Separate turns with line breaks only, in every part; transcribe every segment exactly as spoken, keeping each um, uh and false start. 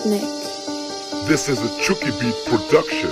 Ratnik.
This is a Chucky Beat production.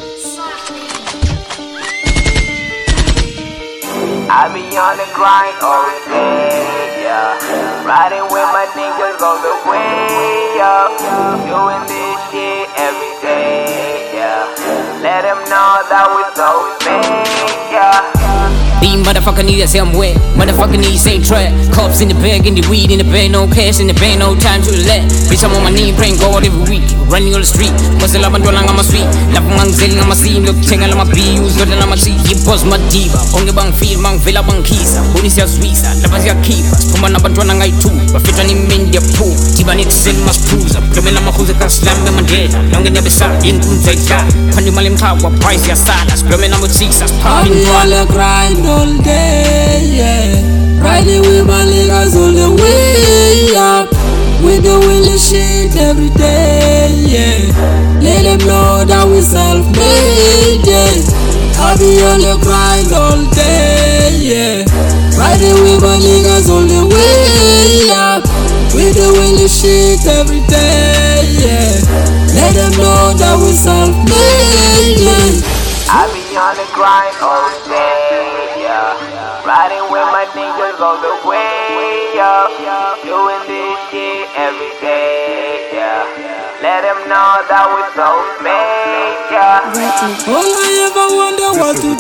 I be on the grind all day, yeah. Riding with my niggas all the way, yeah. Doing this shit every day, yeah. Let them know that we so fake, yeah.
These motherfucker need that same way. Motherfucker need same track. Cops in the bag, in the weed, in the bag, no cash in the bag, no time to let. Bitch, I'm on my knee, praying God every week. Running on the street, must love and dwelling on my street. Love mang zilling on my scene, look ching on my views, good on my seat. He boss my diva. Only bang feel, mang villa bang kisa. Only siya swisa, labas siya keepers. Pumana bang dwelling ay two. But fit on him in the pool. Tiba need to send my screws up. Kami lang makuza ka slam na mandela. Langin niya bisa, in kung zay ka. Pandi malim ka, wa price ya salas. Kami lang mo sisas, popping
all grind all day, yeah. Riding with my niggas all the way up. We doing this shit every day, yeah. Let them know that we self-made, yeah. I be on the grind all day, yeah. Riding with my niggas all the way up. We doing this shit every day, yeah. Let them know that we self-made, yeah.
I be on the grind all day, yeah. Riding with my niggas all the way, yeah. Doing this shit every day, yeah. Let them know that we so fake, yeah.
All I ever wonder was to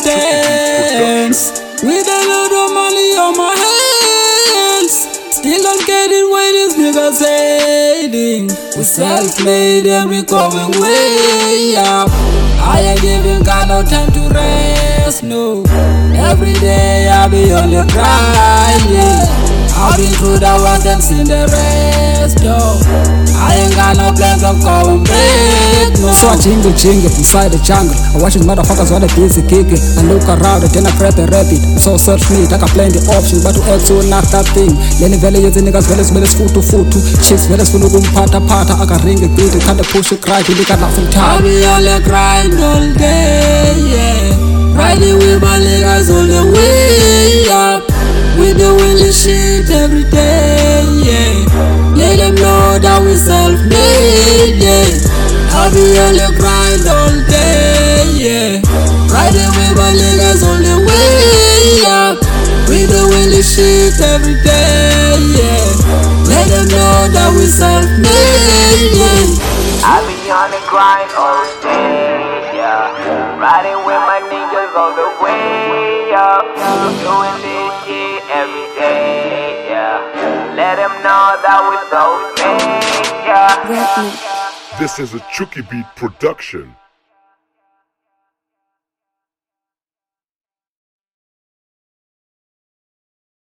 dance with a lot of money on my hands. Still don't get it when these niggas hating. We self-made and we going way up. I ain't even got no time to rest, no. Every day I be on the grind, yeah. I've been through the worst and seen the rest, yo. I ain't got no plans of going back, no.
So I jingle jingle inside the jungle. I watch these motherfuckers while they busy kicking. I look around and then I press the rapid. So search me, like I plenty options, but to act so not that thing. Lenny Valley is the niggas, well as well as foot to foot to chicks, well as full of pata pata. I can ring it, beat it, can't push it, cry, you got nothing time.
I be on the grind all day, yeah. Riding with my niggas all the way up. We doing this shit every day, yeah. Let them know that we self-made, yeah. I be on the grind all day, yeah. Riding with my niggas all the way up. We doing this shit every day, yeah. Let them know that we self-made, yeah.
I be on the grind all day, yeah. Riding with my niggas all the way, yeah. Doing this shit every day, yeah. Let them know that we so fake, yeah.
Ratnik.
This is a Chucky Beat production.